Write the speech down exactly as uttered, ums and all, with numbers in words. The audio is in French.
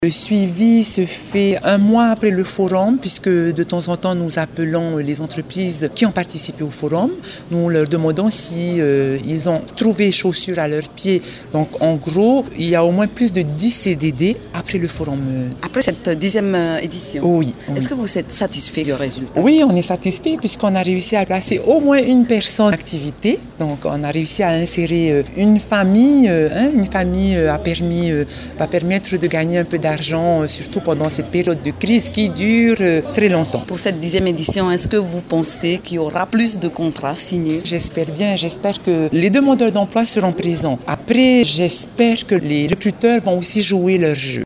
Le suivi se fait un mois après le forum, puisque de temps en temps nous appelons les entreprises qui ont participé au forum. Nous leur demandons si euh, ils ont trouvé chaussures à leurs pieds. Donc en gros, il y a au moins plus de dix C D D après le forum. Après cette dixième édition, oui, oui. Est-ce que vous êtes satisfait du résultat? Oui, on est satisfait puisqu'on a réussi à placer au moins une personne en activité. Donc on a réussi à insérer une famille. Hein, une famille a permis, va permettre de gagner un peu d'argent. D'argent, surtout pendant cette période de crise qui dure très longtemps. Pour cette dixième édition, est-ce que vous pensez qu'il y aura plus de contrats signés? J'espère bien, j'espère que les demandeurs d'emploi seront présents. Après, j'espère que les recruteurs vont aussi jouer leur jeu.